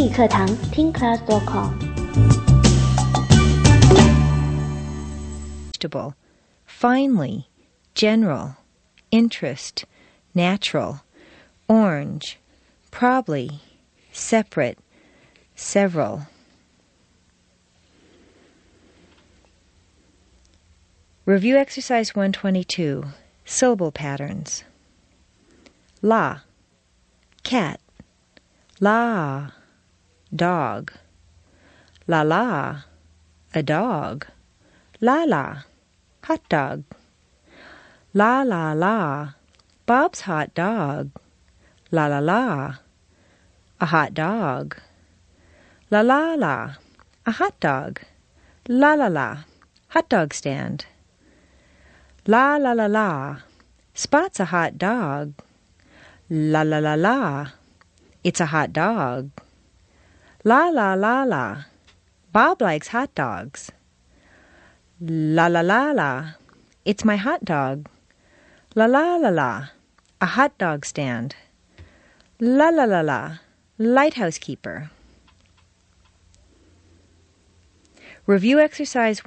英语课堂听 class.com。 Vegetable, finely, general, interest, natural, orange, probably, separate, several. Review exercise 122, syllable patterns. La, cat. La, dog. La la, a dog. La la, hot dog. La la la, Bob's hot dog. La la la, a hot dog. La la la, a hot dog. La la la, hot dog stand. La la la la, Spot's a hot dog. La la la la, it's a hot dog. La la la la, Bob likes hot dogs. La la la la, it's my hot dog. La la la la, a hot dog stand. La la la la, lighthouse keeper. Review exercise